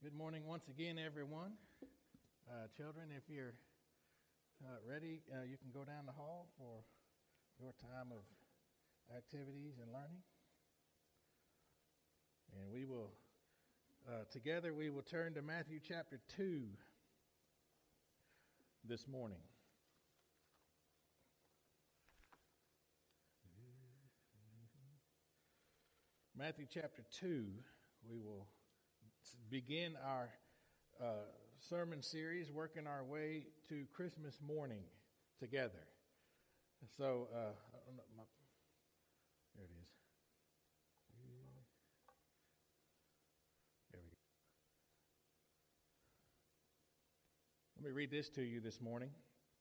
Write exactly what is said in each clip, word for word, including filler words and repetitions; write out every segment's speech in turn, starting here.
Good morning once again, everyone. Uh, children, if you're uh, ready, uh, you can go down the hall for your time of activities and learning. And we will, uh, together, we will turn to Matthew chapter two this morning. Matthew chapter two, we will begin our uh, sermon series, working our way to Christmas morning together. So, uh, I don't know, my, there it is. There we go. Let me read this to you this morning.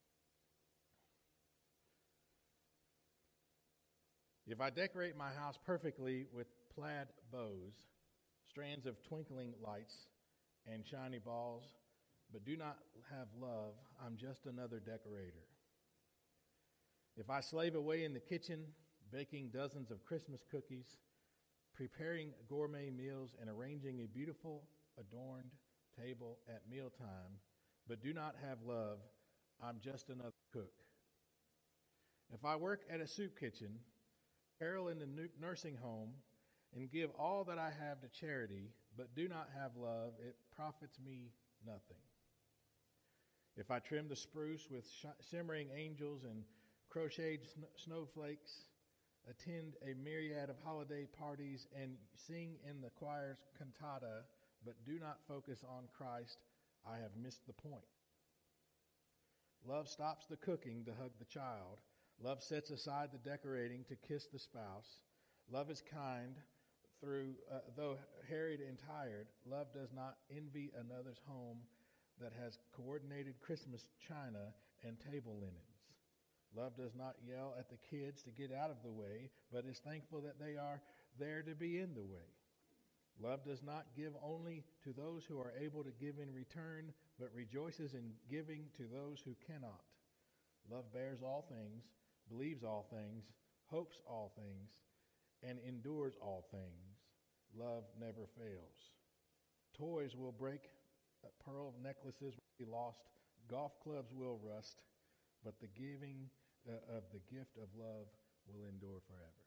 If I decorate my house perfectly with plaid bows, strands of twinkling lights, and shiny balls, but do not have love, I'm just another decorator. If I slave away in the kitchen, baking dozens of Christmas cookies, preparing gourmet meals, and arranging a beautiful, adorned table at mealtime, but do not have love, I'm just another cook. If I work at a soup kitchen, carol in the nursing home, and give all that I have to charity, but do not have love, it profits me nothing. If I trim the spruce with sh- shimmering angels and crocheted sn- snowflakes, attend a myriad of holiday parties, and sing in the choir's cantata, but do not focus on Christ, I have missed the point. Love stops the cooking to hug the child. Love sets aside the decorating to kiss the spouse. Love is kind. Through, uh, though harried and tired, love does not envy another's home that has coordinated Christmas china and table linens. Love does not yell at the kids to get out of the way, but is thankful that they are there to be in the way. Love does not give only to those who are able to give in return, but rejoices in giving to those who cannot. Love bears all things, believes all things, hopes all things, and endures all things. Love never fails. Toys will break, pearl necklaces will be lost, golf clubs will rust, but the giving uh, of the gift of love will endure forever.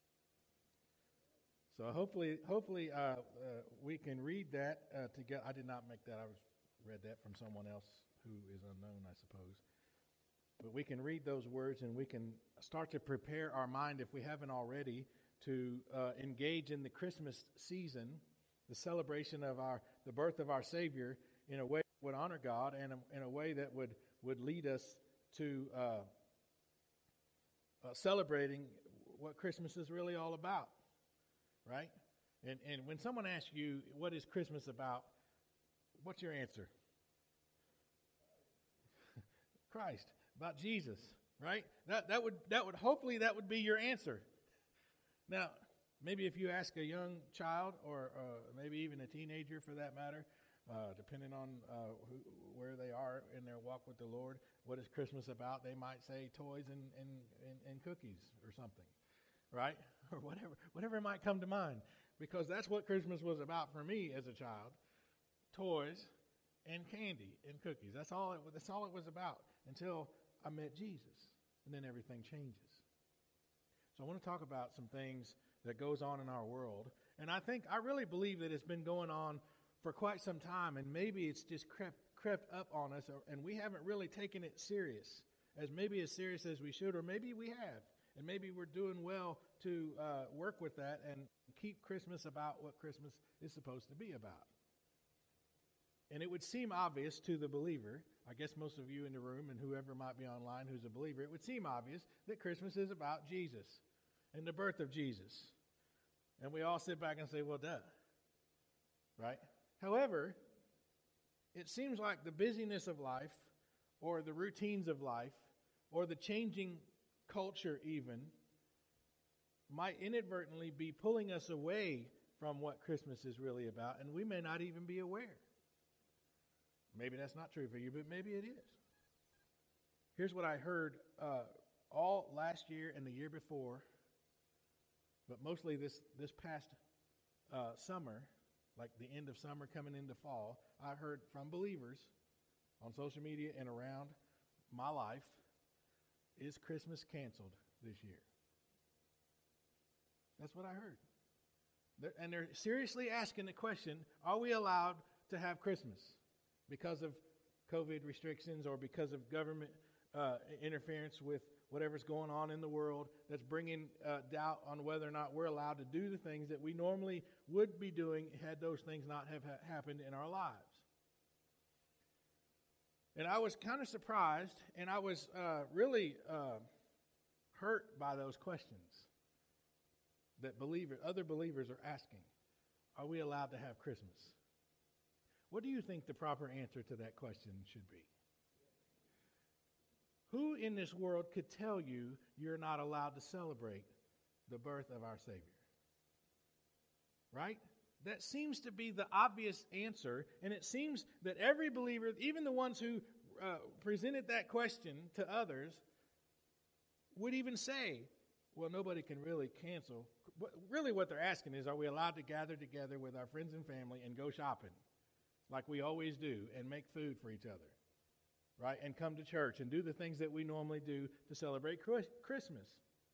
So hopefully, hopefully uh, uh, we can read that uh, together. I did not make that. I was read that from someone else who is unknown, I suppose. But we can read those words and we can start to prepare our mind, if we haven't already, to uh, engage in the Christmas season, the celebration of our the birth of our Savior, in a way that would honor God and in a way that would, would lead us to uh, uh, celebrating what Christmas is really all about, right? And and when someone asks you, what is Christmas about, what's your answer? Christ, about Jesus, right? That that would that would hopefully that would be your answer. Now, maybe if you ask a young child, or uh, maybe even a teenager for that matter, uh, depending on uh, who, where they are in their walk with the Lord, what is Christmas about? They might say toys and, and, and, and cookies or something, right? Or whatever, whatever might come to mind. Because that's what Christmas was about for me as a child. Toys and candy and cookies. That's all it, that's all it was about until I met Jesus. And then everything changes. So I want to talk about some things that goes on in our world. And I think, I really believe that it's been going on for quite some time, and maybe it's just crept, crept up on us, or, and we haven't really taken it serious, as maybe as serious as we should, or maybe we have. And maybe we're doing well to uh, work with that and keep Christmas about what Christmas is supposed to be about. And it would seem obvious to the believer, I guess most of you in the room and whoever might be online who's a believer, it would seem obvious that Christmas is about Jesus and the birth of Jesus. And we all sit back and say, well, duh. Right? However, it seems like the busyness of life, or the routines of life, or the changing culture even, might inadvertently be pulling us away from what Christmas is really about, and we may not even be aware. Maybe that's not true for you, but maybe it is. Here's what I heard uh, all last year and the year before, but mostly this, this past uh, summer, like the end of summer coming into fall, I've heard from believers on social media and around my life, is Christmas canceled this year? That's what I heard. They're, and they're seriously asking the question, are we allowed to have Christmas because of COVID restrictions or because of government uh, interference with whatever's going on in the world that's bringing uh, doubt on whether or not we're allowed to do the things that we normally would be doing had those things not have ha- happened in our lives. And I was kind of surprised, and I was uh, really uh, hurt by those questions that believer, other believers are asking. Are we allowed to have Christmas? What do you think the proper answer to that question should be? Who in this world could tell you you're not allowed to celebrate the birth of our Savior? Right? That seems to be the obvious answer, and it seems that every believer, even the ones who uh, presented that question to others, would even say, well, nobody can really cancel. But really what they're asking is, are we allowed to gather together with our friends and family and go shopping like we always do and make food for each other, right? And come to church and do the things that we normally do to celebrate Christmas.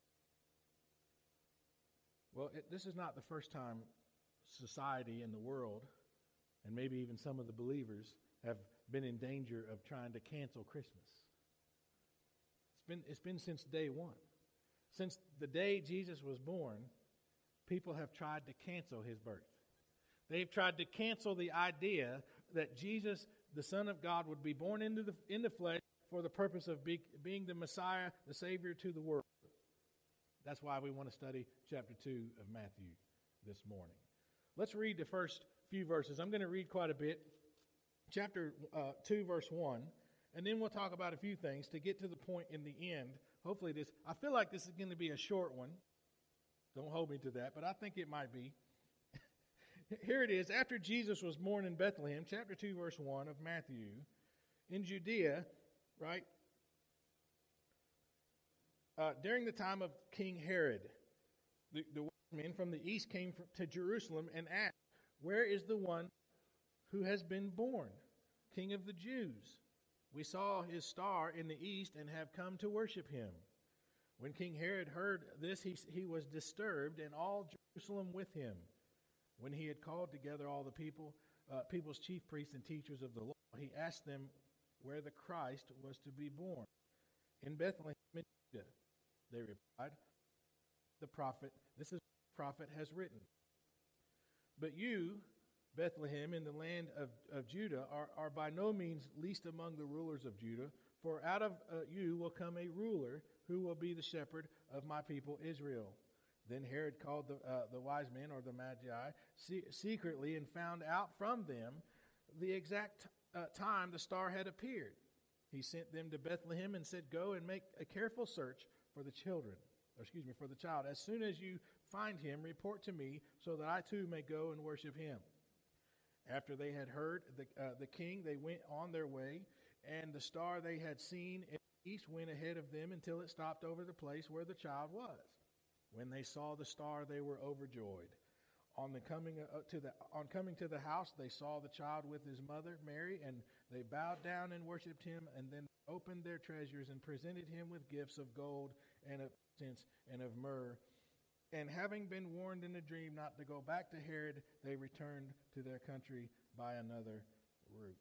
Well, it, this is not the first time society and the world, and maybe even some of the believers, have been in danger of trying to cancel Christmas. It's been, it's been since day one. Since the day Jesus was born, people have tried to cancel his birth. They've tried to cancel the idea that Jesus, the Son of God, would be born into the, in the flesh for the purpose of be, being the Messiah, the Savior to the world. That's why we want to study chapter two of Matthew this morning. Let's read the first few verses. I'm going to read quite a bit. Chapter uh, two, verse one. And then we'll talk about a few things to get to the point in the end. Hopefully this, I feel like this is going to be a short one. Don't hold me to that, but I think it might be. Here it is. After Jesus was born in Bethlehem, chapter two, verse one of Matthew, in Judea, right? Uh, during the time of King Herod, the, the men from the east came to Jerusalem and asked, where is the one who has been born, King of the Jews? We saw his star in the east and have come to worship him. When King Herod heard this, he, he was disturbed, and all Jerusalem with him. When he had called together all the people, uh, people's chief priests and teachers of the law, he asked them where the Christ was to be born. In Bethlehem, in Judah, they replied, the prophet, this is what the prophet has written. But you, Bethlehem, in the land of, of Judah, are, are by no means least among the rulers of Judah, for out of uh, you will come a ruler who will be the shepherd of my people Israel. Then Herod called the, uh, the wise men, or the Magi, se- secretly and found out from them the exact uh, time the star had appeared. He sent them to Bethlehem and said, go and make a careful search for the children, or excuse me, for the child. As soon as you find him, report to me so that I too may go and worship him. After they had heard the, uh, the king, they went on their way, and the star they had seen in the east went ahead of them until it stopped over the place where the child was. When they saw the star, they were overjoyed. On the coming uh, to the on coming to the house, they saw the child with his mother Mary, and they bowed down and worshipped him, and then opened their treasures and presented him with gifts of gold and of incense and of myrrh. And having been warned in a dream not to go back to Herod, they returned to their country by another route.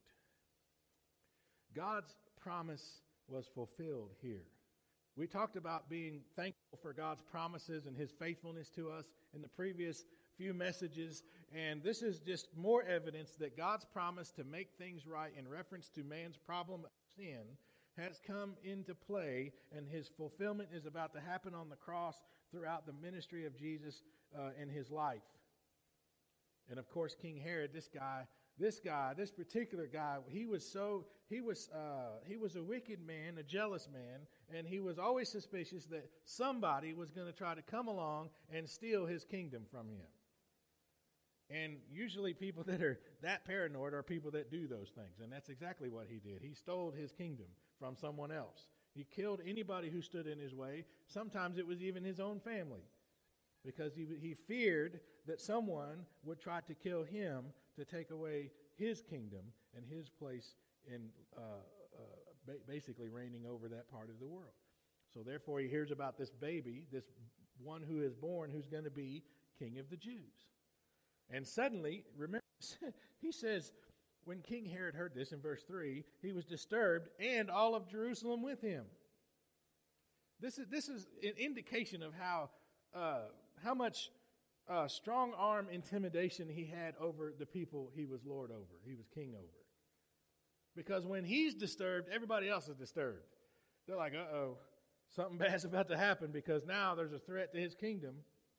God's promise was fulfilled here. We talked about being thankful for God's promises and his faithfulness to us in the previous few messages, and this is just more evidence that God's promise to make things right in reference to man's problem of sin has come into play, and his fulfillment is about to happen on the cross throughout the ministry of Jesus uh, in his life. And of course, King Herod, this guy, this guy, this particular guy, he was so, he was, uh, he was a wicked man, a jealous man, and he was always suspicious that somebody was going to try to come along and steal his kingdom from him. And usually people that are that paranoid are people that do those things, and that's exactly what he did. He stole his kingdom from someone else. He killed anybody who stood in his way. Sometimes it was even his own family, because he, he feared that someone would try to kill him to take away his kingdom and his place in uh, uh, ba- basically reigning over that part of the world. So therefore he hears about this baby, this one who is born who's going to be king of the Jews. And suddenly, remember, he says, when King Herod heard this in verse three, he was disturbed, and all of Jerusalem with him. This is this is an indication of how uh, how much uh, strong arm intimidation he had over the people he was lord over, he was king over. Because when he's disturbed, everybody else is disturbed. They're like, uh-oh, something bad's about to happen because now there's a threat to his kingdom.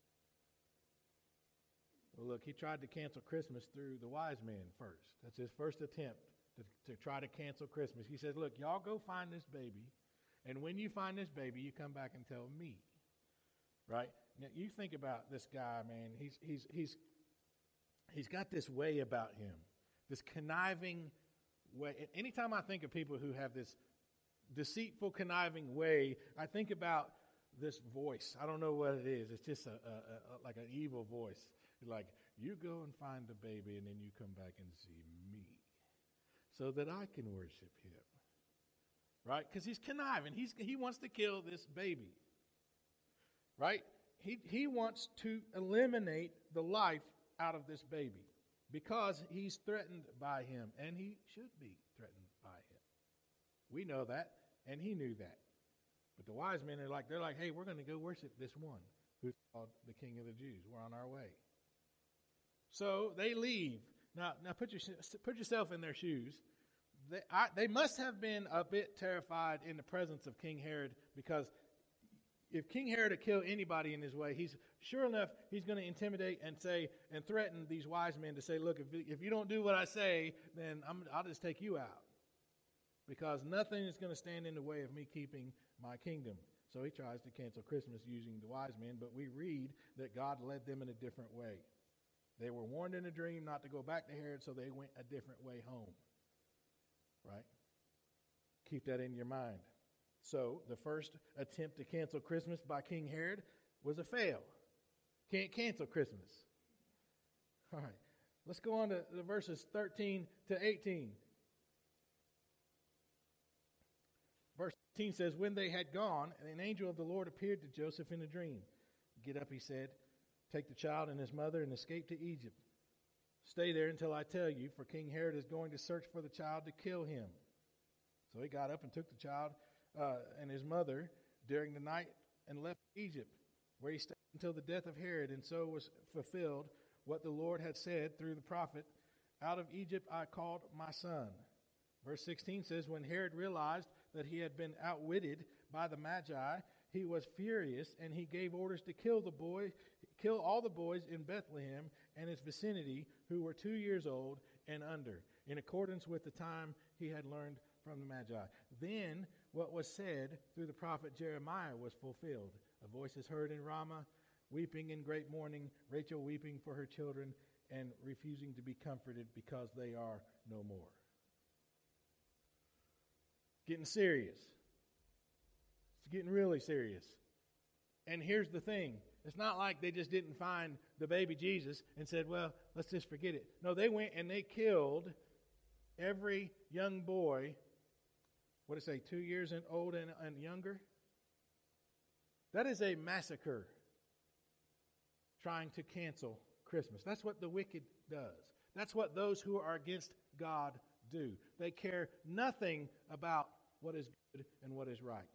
Well, look, he tried to cancel Christmas through the wise men first. That's his first attempt to, to try to cancel Christmas. He says, look, y'all go find this baby, and when you find this baby, you come back and tell me. Right? Now, you think about this guy, man. He's he's he's he's got this way about him, this conniving way. Anytime I think of people who have this deceitful, conniving way, I think about this voice. I don't know what it is. It's just a, a, a like an evil voice. Like, you go and find the baby, and then you come back and see me so that I can worship him. Right? Because he's conniving. He's, he wants to kill this baby. Right? He, he wants to eliminate the life out of this baby because he's threatened by him, and he should be threatened by him. We know that, and he knew that. But the wise men are like, they're like, hey, we're going to go worship this one who's called the King of the Jews. We're on our way. So they leave. Now, now put, your, put yourself in their shoes. They, I, they must have been a bit terrified in the presence of King Herod, because if King Herod had killed anybody in his way, he's sure enough, he's going to intimidate and say and threaten these wise men to say, look, if, if you don't do what I say, then I'm, I'll just take you out, because nothing is going to stand in the way of me keeping my kingdom. So he tries to cancel Christmas using the wise men, but we read that God led them in a different way. They were warned in a dream not to go back to Herod, so they went a different way home. Right? Keep that in your mind. So the first attempt to cancel Christmas by King Herod was a fail. Can't cancel Christmas. All right. Let's go on to the verses thirteen to eighteen. Verse eighteen says, when they had gone, an angel of the Lord appeared to Joseph in a dream. Get up, he said. Take the child and his mother and escape to Egypt. Stay there until I tell you, for King Herod is going to search for the child to kill him. So he got up and took the child uh, and his mother during the night and left Egypt, where he stayed until the death of Herod. And so was fulfilled what the Lord had said through the prophet, out of Egypt I called my son. Verse sixteen says, when Herod realized that he had been outwitted by the Magi, he was furious, and he gave orders to kill the boy, kill all the boys in Bethlehem and its vicinity who were two years old and under, in accordance with the time he had learned from the Magi. Then what was said through the prophet Jeremiah was fulfilled. A voice is heard in Ramah, weeping in great mourning, Rachel weeping for her children and refusing to be comforted because they are no more. Getting serious. It's getting really serious. And here's the thing. It's not like they just didn't find the baby Jesus and said, well, let's just forget it. No, they went and they killed every young boy, what did it say, two years and old and, and younger? That is a massacre trying to cancel Christmas. That's what the wicked does. That's what those who are against God do. They care nothing about what is good and what is right.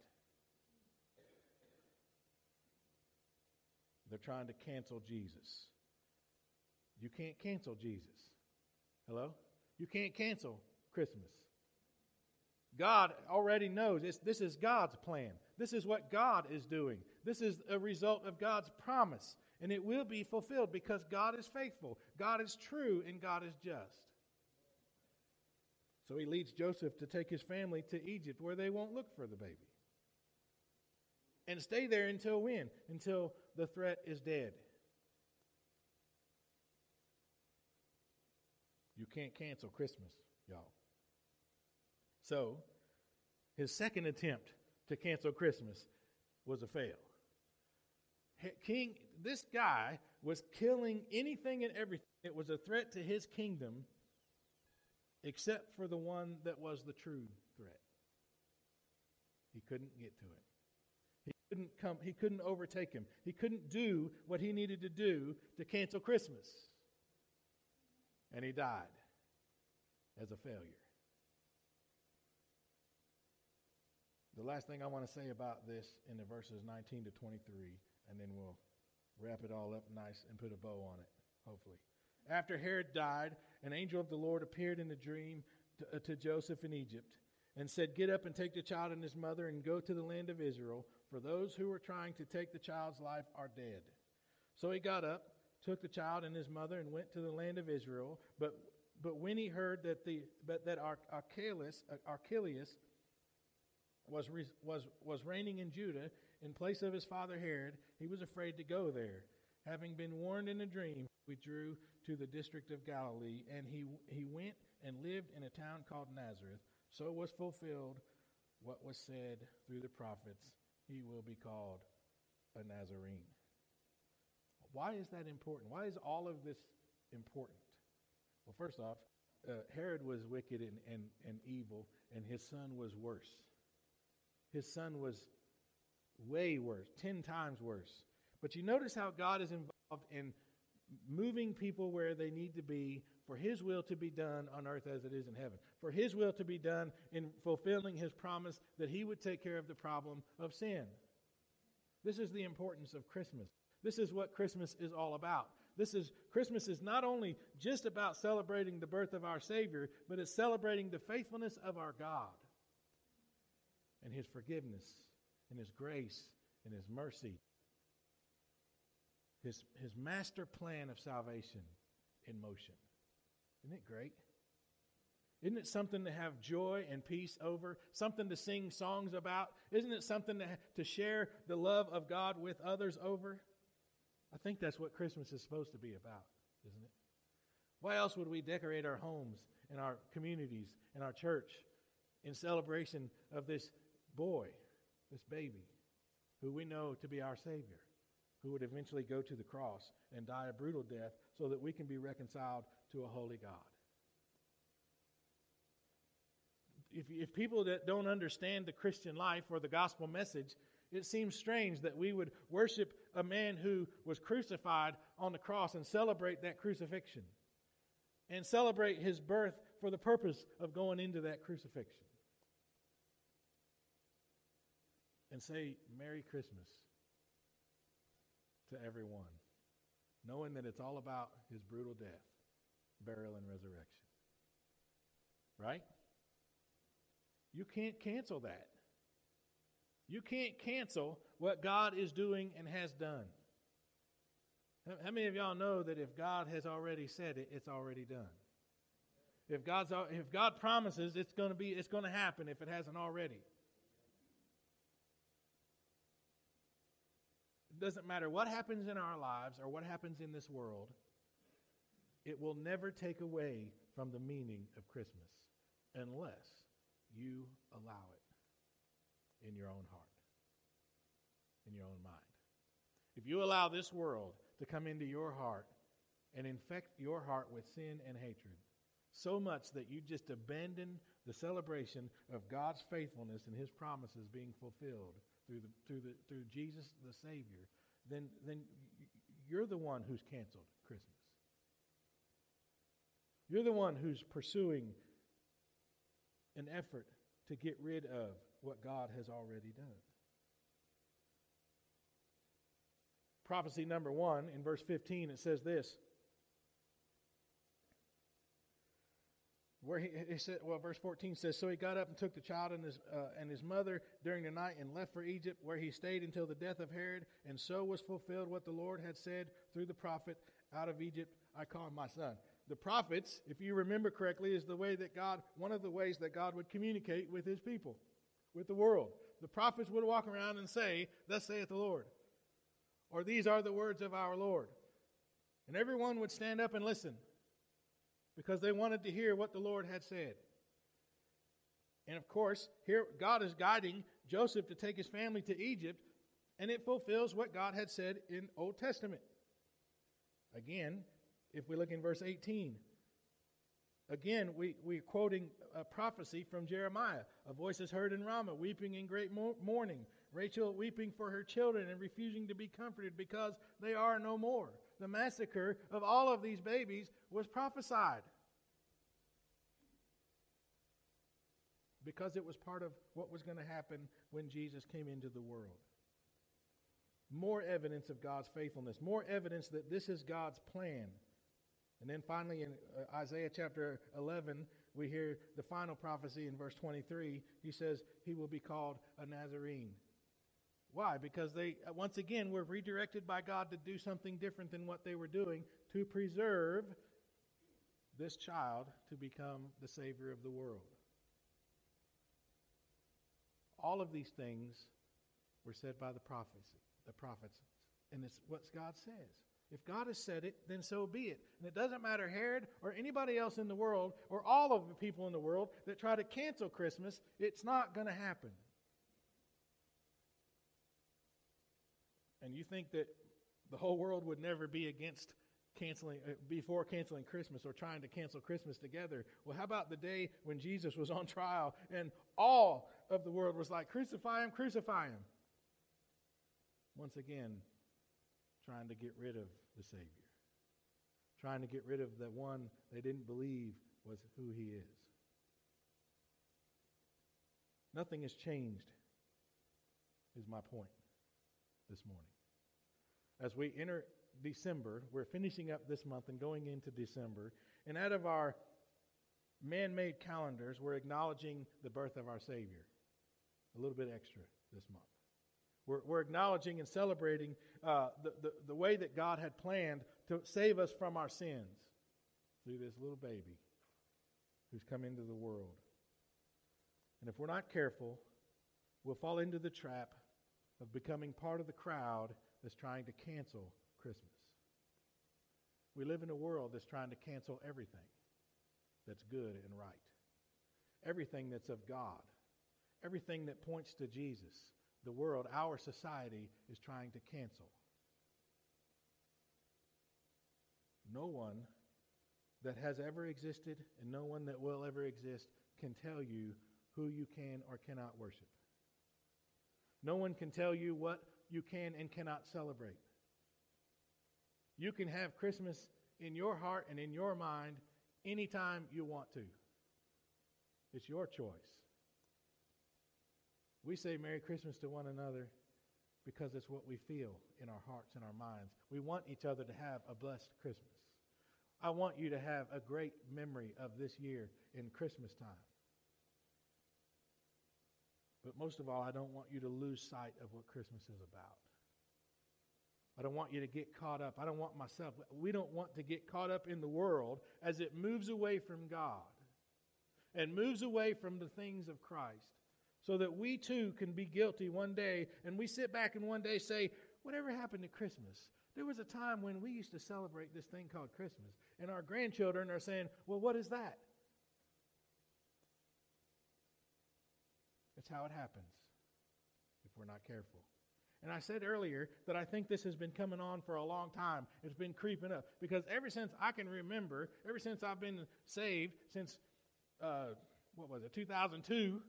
They're trying to cancel Jesus. You can't cancel Jesus. Hello? You can't cancel Christmas. God already knows. It's, this is God's plan. This is what God is doing. This is a result of God's promise. And it will be fulfilled because God is faithful. God is true and God is just. So he leads Joseph to take his family to Egypt, where they won't look for the baby. And stay there until when? Until the threat is dead. You can't cancel Christmas, y'all. So, his second attempt to cancel Christmas was a fail. King, this guy was killing anything and everything. It was a threat to his kingdom, except for the one that was the true threat. He couldn't get to it. He couldn't come, he couldn't overtake him. He couldn't do what he needed to do to cancel Christmas. And he died as a failure. The last thing I want to say about this in the verses nineteen to twenty-three, and then we'll wrap it all up nice and put a bow on it, hopefully. After Herod died, an angel of the Lord appeared in a dream to, uh, to Joseph in Egypt and said, "Get up and take the child and his mother and go to the land of Israel, for those who were trying to take the child's life are dead." So he got up, took the child and his mother, and went to the land of Israel. But but when he heard that the but that Ar- Archelaus, Archelaus was re- was was reigning in Judah in place of his father Herod, he was afraid to go there. Having been warned in a dream, he withdrew to the district of Galilee, and he he went and lived in a town called Nazareth. So was fulfilled what was said through the prophets: he will be called a Nazarene. Why is that important? Why is all of this important? Well, first off, uh, Herod was wicked and, and, and evil, and his son was worse. His son was way worse, ten times worse. But you notice how God is involved in moving people where they need to be for his will to be done on earth as it is in heaven. For his will to be done in fulfilling his promise that he would take care of the problem of sin. This is the importance of Christmas. This is what Christmas is all about. This is Christmas is not only just about celebrating the birth of our Savior, but it's celebrating the faithfulness of our God and his forgiveness and his grace and his mercy. His, his master plan of salvation in motion. Isn't it great? Isn't it something to have joy and peace over? Something to sing songs about? Isn't it something to, to share the love of God with others over? I think that's what Christmas is supposed to be about, isn't it? Why else would we decorate our homes and our communities and our church in celebration of this boy, this baby, who we know to be our Savior, who would eventually go to the cross and die a brutal death so that we can be reconciled to a holy God? If, if people that don't understand the Christian life or the gospel message, it seems strange that we would worship a man who was crucified on the cross and celebrate that crucifixion and celebrate his birth for the purpose of going into that crucifixion and say Merry Christmas to everyone, knowing that it's all about his brutal death, burial, and resurrection. Right? You can't cancel that. You can't cancel what God is doing and has done. How many of y'all know that if God has already said it, it's already done? If God's if God promises, it's going to be it's going to happen if it hasn't already. It doesn't matter what happens in our lives or what happens in this world. It will never take away from the meaning of Christmas unless you allow it in your own heart, in your own mind. If you allow this world to come into your heart and infect your heart with sin and hatred so much that you just abandon the celebration of God's faithfulness and his promises being fulfilled through the, through the, through Jesus the Savior, then, then you're the one who's canceled Christmas. You're the one who's pursuing an effort to get rid of what God has already done. Prophecy number one, in verse fifteen, it says this. Where he, he said, well, verse fourteen says, "So he got up and took the child and his uh, and his mother during the night and left for Egypt, where he stayed until the death of Herod. And so was fulfilled what the Lord had said through the prophet, 'Out of Egypt I called my son.'" The prophets, if you remember correctly, is the way that God, one of the ways that God would communicate with his people, with the world. The prophets would walk around and say, "Thus saith the Lord," or "These are the words of our Lord." And everyone would stand up and listen because they wanted to hear what the Lord had said. And of course, here God is guiding Joseph to take his family to Egypt, and it fulfills what God had said in Old Testament. Again, if we look in verse eighteen, again, we, we're quoting a prophecy from Jeremiah. A voice is heard in Ramah, weeping in great mourning. Rachel weeping for her children and refusing to be comforted because they are no more. The massacre of all of these babies was prophesied, because it was part of what was going to happen when Jesus came into the world. More evidence of God's faithfulness, more evidence that this is God's plan. And then finally in uh, Isaiah chapter eleven, we hear the final prophecy in verse twenty-three. He says he will be called a Nazarene. Why? Because they, once again, were redirected by God to do something different than what they were doing, to preserve this child to become the Savior of the world. All of these things were said by the prophecy, the prophets, and it's what God says. If God has said it, then so be it. And it doesn't matter Herod or anybody else in the world or all of the people in the world that try to cancel Christmas, it's not going to happen. And you think that the whole world would never be against canceling, uh, before canceling Christmas or trying to cancel Christmas together. Well, how about the day when Jesus was on trial and all of the world was like, crucify him, crucify him. Once again, trying to get rid of the Savior. Trying to get rid of the one they didn't believe was who he is. Nothing has changed, is my point this morning. As we enter December, we're finishing up this month and going into December, and out of our man-made calendars, we're acknowledging the birth of our Savior. A little bit extra this month. We're, we're acknowledging and celebrating uh, the, the, the way that God had planned to save us from our sins through this little baby who's come into the world. And if we're not careful, we'll fall into the trap of becoming part of the crowd that's trying to cancel Christmas. We live in a world that's trying to cancel everything that's good and right. Everything that's of God. Everything that points to Jesus. The world, our society, is trying to cancel. No one that has ever existed and no one that will ever exist can tell you who you can or cannot worship. No one can tell you what you can and cannot celebrate. You can have Christmas in your heart and in your mind anytime you want to. It's your choice. We say Merry Christmas to one another because it's what we feel in our hearts and our minds. We want each other to have a blessed Christmas. I want you to have a great memory of this year in Christmas time. But most of all, I don't want you to lose sight of what Christmas is about. I don't want you to get caught up. I don't want myself. We don't want to get caught up in the world as it moves away from God and moves away from the things of Christ, so that we too can be guilty one day, and we sit back and one day say, whatever happened to Christmas? There was a time when we used to celebrate this thing called Christmas, and our grandchildren are saying, well, what is that? That's how it happens if we're not careful. And I said earlier that I think this has been coming on for a long time. It's been creeping up. Because ever since I can remember, ever since I've been saved, since, uh, what was it, two thousand two,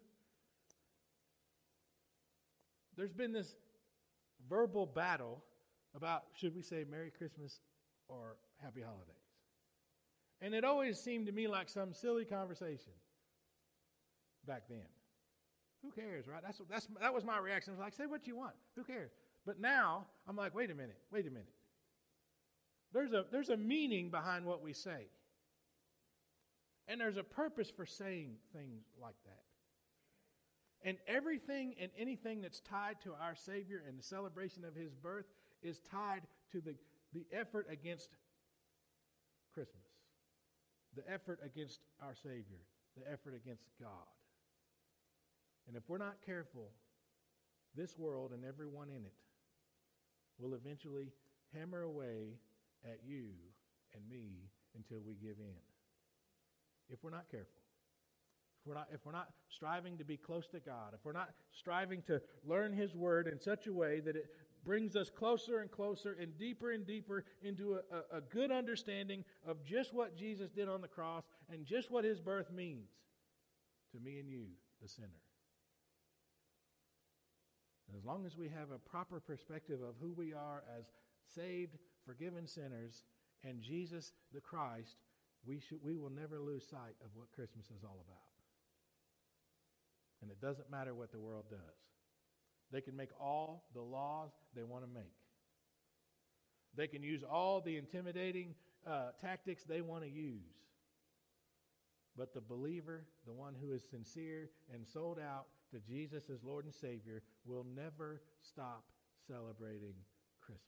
there's been this verbal battle about should we say Merry Christmas or Happy Holidays. And it always seemed to me like some silly conversation back then. Who cares, right? That's, that's, that was my reaction. I was like, say what you want. Who cares? But now, I'm like, wait a minute, wait a minute. There's a, there's a meaning behind what we say. And there's a purpose for saying things like that. And everything and anything that's tied to our Savior and the celebration of His birth is tied to the, the effort against Christmas. The effort against our Savior. The effort against God. And if we're not careful, this world and everyone in it will eventually hammer away at you and me until we give in. If we're not careful. If we're not, if we're not striving to be close to God, if we're not striving to learn His Word in such a way that it brings us closer and closer and deeper and deeper into a, a, a good understanding of just what Jesus did on the cross and just what his birth means to me and you, the sinner. And as long as we have a proper perspective of who we are as saved, forgiven sinners, and Jesus the Christ, we should we will never lose sight of what Christmas is all about. And it doesn't matter what the world does. They can make all the laws they want to make. They can use all the intimidating uh, tactics they want to use. But the believer, the one who is sincere and sold out to Jesus as Lord and Savior, will never stop celebrating Christmas.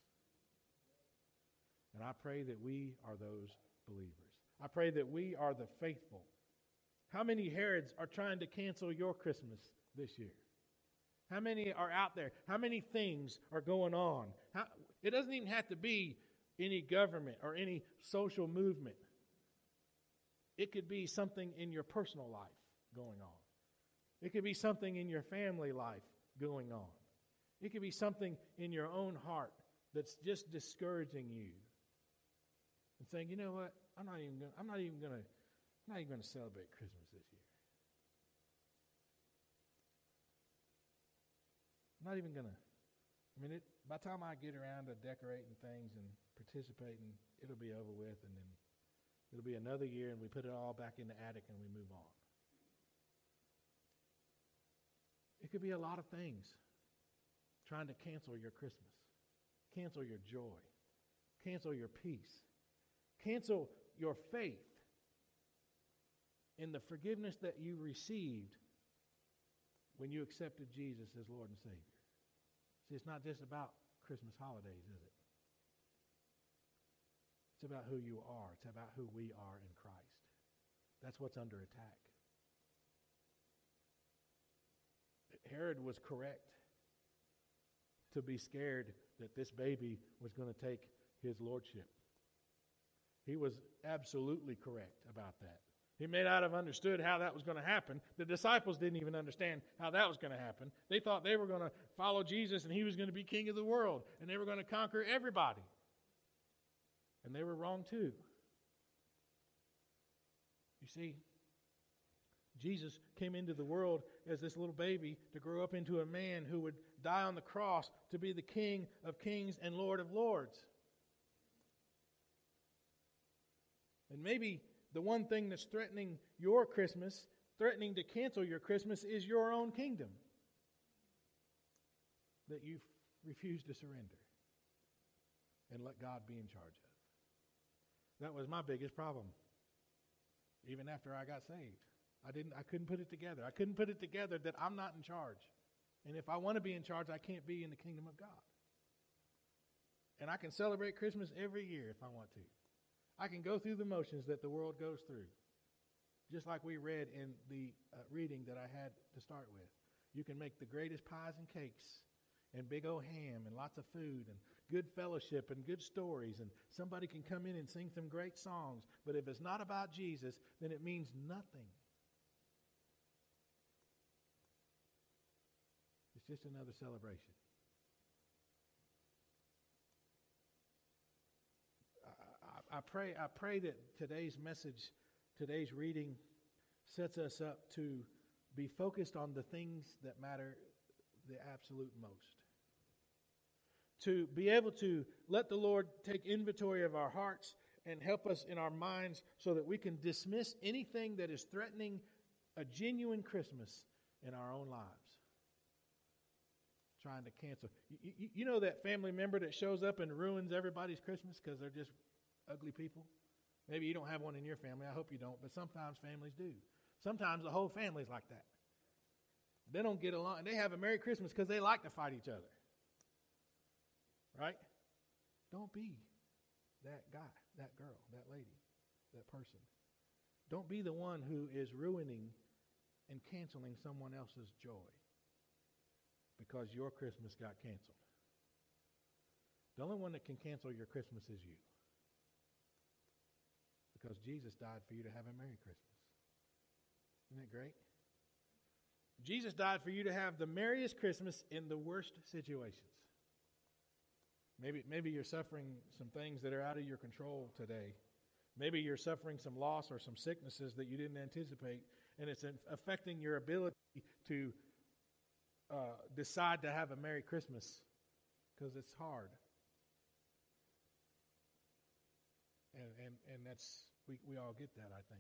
And I pray that we are those believers. I pray that we are the faithful. How many Herods are trying to cancel your Christmas this year? How many are out there? How many things are going on? How, it doesn't even have to be any government or any social movement. It could be something in your personal life going on. It could be something in your family life going on. It could be something in your own heart that's just discouraging you and saying, you know what? I'm not even. Gonna, I'm not even going to. I'm not even going to celebrate Christmas this year. I'm not even going to. I mean, it, by the time I get around to decorating things and participating, it'll be over with, and then it'll be another year, and we put it all back in the attic and we move on. It could be a lot of things trying to cancel your Christmas, cancel your joy, cancel your peace, cancel your faith in the forgiveness that you received when you accepted Jesus as Lord and Savior. See, it's not just about Christmas holidays, is it? It's about who you are. It's about who we are in Christ. That's what's under attack. Herod was correct to be scared that this baby was going to take his lordship. He was absolutely correct about that. He may not have understood how that was going to happen. The disciples didn't even understand how that was going to happen. They thought they were going to follow Jesus and he was going to be king of the world and they were going to conquer everybody. And they were wrong too. You see, Jesus came into the world as this little baby to grow up into a man who would die on the cross to be the King of kings and Lord of lords. And maybe the one thing that's threatening your Christmas, threatening to cancel your Christmas, is your own kingdom that you refuse to surrender and let God be in charge of. That was my biggest problem. Even after I got saved, I didn't. I couldn't put it together. I couldn't put it together that I'm not in charge. And if I want to be in charge, I can't be in the kingdom of God. And I can celebrate Christmas every year if I want to. I can go through the motions that the world goes through. Just like we read in the uh, reading that I had to start with. You can make the greatest pies and cakes and big old ham and lots of food and good fellowship and good stories, and somebody can come in and sing some great songs. But if it's not about Jesus, then it means nothing. It's just another celebration. I pray, I pray that today's message, today's reading, sets us up to be focused on the things that matter the absolute most. To be able to let the Lord take inventory of our hearts and help us in our minds so that we can dismiss anything that is threatening a genuine Christmas in our own lives. Trying to cancel. You, you, you know that family member that shows up and ruins everybody's Christmas because they're just ugly people? Maybe you don't have one in your family. I hope you don't, but sometimes families do. Sometimes the whole family's like that. They don't get along. They have a Merry Christmas because they like to fight each other. Right? Don't be that guy, that girl, that lady, that person. Don't be the one who is ruining and canceling someone else's joy because your Christmas got canceled. The only one that can cancel your Christmas is you. Because Jesus died for you to have a Merry Christmas. Isn't that great? Jesus died for you to have the merriest Christmas in the worst situations. Maybe, maybe you're suffering some things that are out of your control today. Maybe you're suffering some loss or some sicknesses that you didn't anticipate, and it's affecting your ability to uh, decide to have a Merry Christmas because it's hard. And, and, and that's, we, we all get that, I think.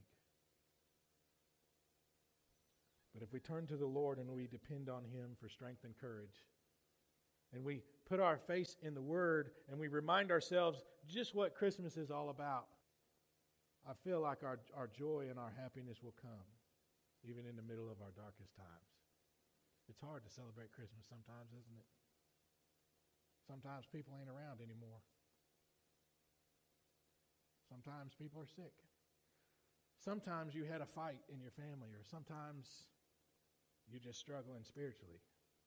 But if we turn to the Lord and we depend on Him for strength and courage, and we put our face in the Word, and we remind ourselves just what Christmas is all about, I feel like our, our joy and our happiness will come, even in the middle of our darkest times. It's hard to celebrate Christmas sometimes, isn't it? Sometimes people ain't around anymore. Sometimes people are sick. Sometimes you had a fight in your family, or sometimes you're just struggling spiritually.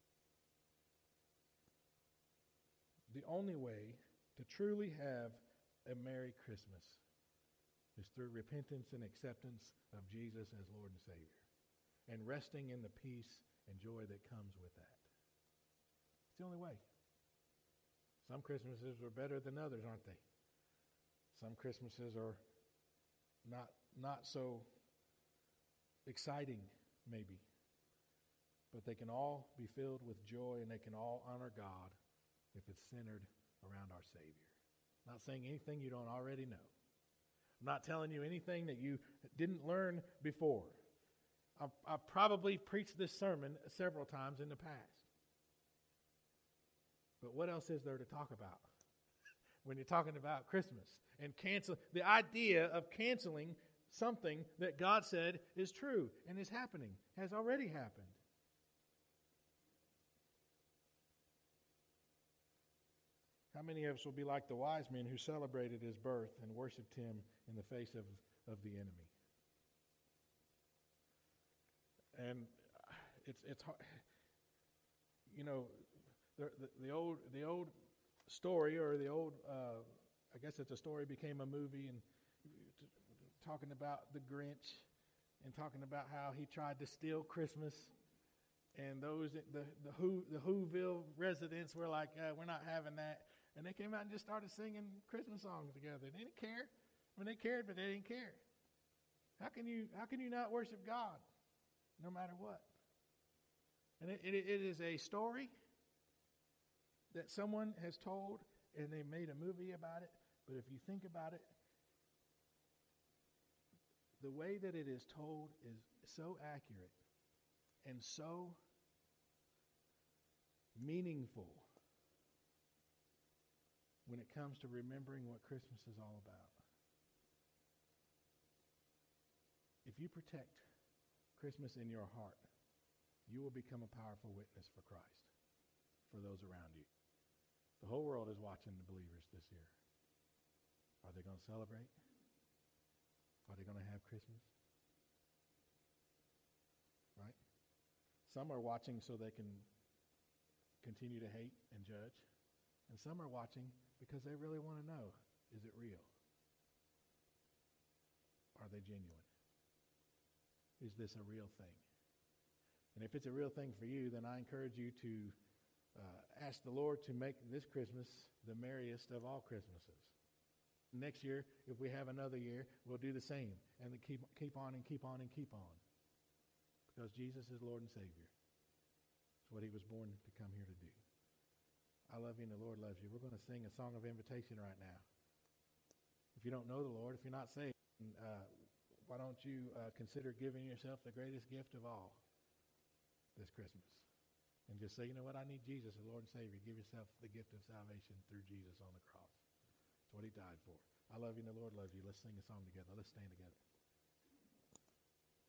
The only way to truly have a Merry Christmas is through repentance and acceptance of Jesus as Lord and Savior, and resting in the peace and joy that comes with that. It's the only way. Some Christmases are better than others, aren't they? Some Christmases are not not so exciting, maybe, but they can all be filled with joy, and they can all honor God if it's centered around our Savior. I'm not saying anything you don't already know. I'm not telling you anything that you didn't learn before. I've, I've probably preached this sermon several times in the past. But what else is there to talk about when you're talking about Christmas and cancel the idea of canceling something that God said is true and is happening, has already happened? How many of us will be like the wise men who celebrated His birth and worshiped Him in the face of, of the enemy? And it's it's hard. You know, the, the, the old the old story, or the old uh, I guess it's a story, became a movie, and talking about the Grinch and talking about how he tried to steal Christmas, and those the the Who the Whoville residents were like, uh, we're not having that. And they came out and just started singing Christmas songs together. They didn't care. I mean, they cared, but they didn't care. How can you how can you not worship God no matter what? And it, it, it is a story that someone has told, and they made a movie about it. But if you think about it, the way that it is told is so accurate and so meaningful when it comes to remembering what Christmas is all about. If you protect Christmas in your heart, you will become a powerful witness for Christ, for those around you. The whole world is watching the believers this year. Are they going to celebrate? Are they going to have Christmas? Right? Some are watching so they can continue to hate and judge. And some are watching because they really want to know, is it real? Are they genuine? Is this a real thing? And if it's a real thing for you, then I encourage you to uh, ask the Lord to make this Christmas the merriest of all Christmases. Next year, if we have another year, we'll do the same, and keep keep on and keep on and keep on. Because Jesus is Lord and Savior. It's what He was born to come here to do. I love you and the Lord loves you. We're going to sing a song of invitation right now. If you don't know the Lord, if you're not saved, uh, why don't you uh, consider giving yourself the greatest gift of all this Christmas? And just say, you know what, I need Jesus as Lord and Savior. Give yourself the gift of salvation through Jesus on the cross. That's what He died for. I love you and the Lord loves you. Let's sing a song together. Let's stand together.